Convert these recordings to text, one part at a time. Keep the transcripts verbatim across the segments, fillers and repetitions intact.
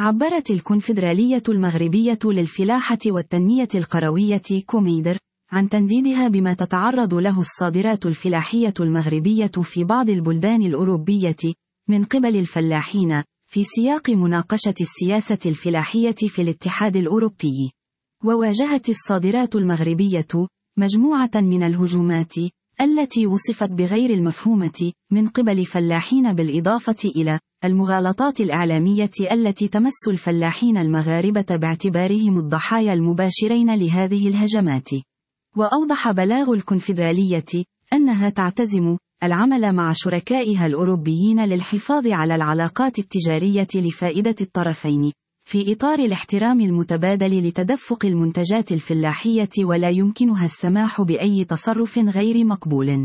عبرت الكونفدرالية المغربية للفلاحة والتنمية القروية كوميدر عن تنديدها بما تتعرض له الصادرات الفلاحية المغربية في بعض البلدان الأوروبية من قبل الفلاحين في سياق مناقشة السياسة الفلاحية في الاتحاد الأوروبي. وواجهت الصادرات المغربية مجموعة من الهجومات التي وصفت بغير المفهومة من قبل فلاحين، بالإضافة إلى المغالطات الإعلامية التي تمس الفلاحين المغاربة باعتبارهم الضحايا المباشرين لهذه الهجمات. وأوضح بلاغ الكونفدرالية أنها تعتزم العمل مع شركائها الأوروبيين للحفاظ على العلاقات التجارية لفائدة الطرفين في إطار الاحترام المتبادل لتدفق المنتجات الفلاحية، ولا يمكنها السماح بأي تصرف غير مقبول.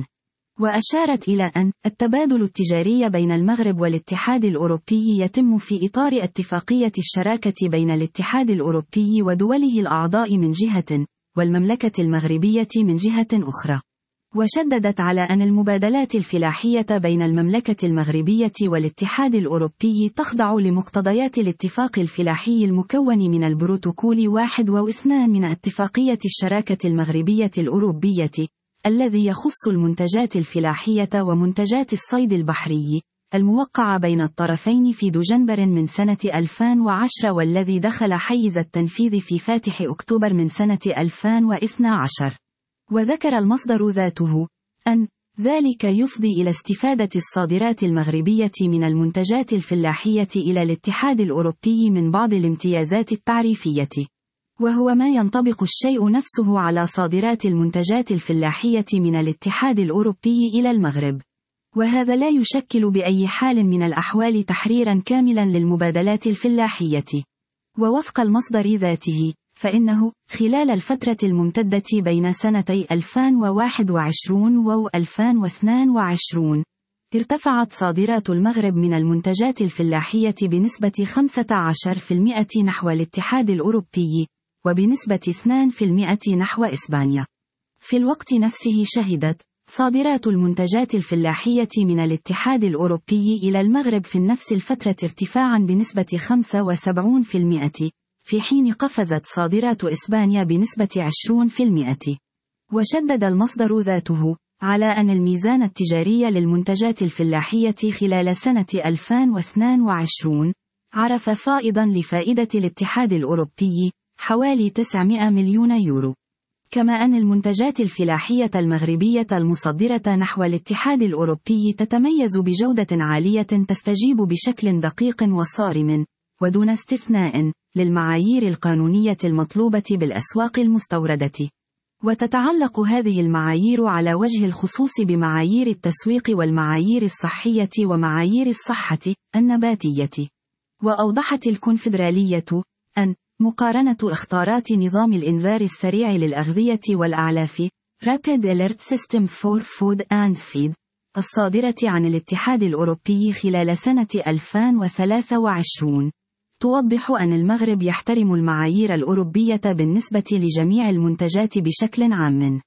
وأشارت إلى أن التبادل التجاري بين المغرب والاتحاد الأوروبي يتم في إطار اتفاقية الشراكة بين الاتحاد الأوروبي ودوله الأعضاء من جهة، والمملكة المغربية من جهة أخرى. وشددت على أن المبادلات الفلاحية بين المملكة المغربية والاتحاد الأوروبي تخضع لمقتضيات الاتفاق الفلاحي المكون من البروتوكول واحد واثنان من اتفاقية الشراكة المغربية الأوروبية، الذي يخص المنتجات الفلاحية ومنتجات الصيد البحري، الموقع بين الطرفين في دجنبر من سنة ألفين وعشرة، والذي دخل حيز التنفيذ في فاتح أكتوبر من سنة ألفين واثني عشر. وذكر المصدر ذاته أن ذلك يفضي إلى استفادة الصادرات المغربية من المنتجات الفلاحية إلى الاتحاد الأوروبي من بعض الامتيازات التعريفية، وهو ما ينطبق الشيء نفسه على صادرات المنتجات الفلاحية من الاتحاد الأوروبي إلى المغرب. وهذا لا يشكل بأي حال من الأحوال تحريرا كاملا للمبادلات الفلاحية. ووفق المصدر ذاته، فإنه خلال الفترة الممتدة بين سنتي ألفين وواحد وعشرين و ألفين واثنين وعشرين ارتفعت صادرات المغرب من المنتجات الفلاحية بنسبة خمسة عشر بالمئة نحو الاتحاد الأوروبي، وبنسبة اثنين بالمئة نحو إسبانيا. في الوقت نفسه شهدت صادرات المنتجات الفلاحية من الاتحاد الأوروبي إلى المغرب في نفس الفترة ارتفاعا بنسبة خمسة وسبعين بالمئة، في حين قفزت صادرات إسبانيا بنسبة عشرين بالمئة. وشدد المصدر ذاته على أن الميزان التجاري للمنتجات الفلاحية خلال سنة ألفين واثنين وعشرين عرف فائضا لفائدة الاتحاد الأوروبي حوالي تسعمئة مليون يورو. كما أن المنتجات الفلاحية المغربية المصدرة نحو الاتحاد الأوروبي تتميز بجودة عالية تستجيب بشكل دقيق وصارم ودون استثناء للمعايير القانونية المطلوبة بالأسواق المستوردة. وتتعلق هذه المعايير على وجه الخصوص بمعايير التسويق والمعايير الصحية ومعايير الصحة النباتية. وأوضحت الكونفدرالية أن مقارنة اختارات نظام الإنذار السريع للأغذية والأعلاف Rapid Alert System for Food and Feed الصادرة عن الاتحاد الأوروبي خلال سنة ألفين وثلاثة وعشرين توضح أن المغرب يحترم المعايير الأوروبية بالنسبة لجميع المنتجات بشكل عام.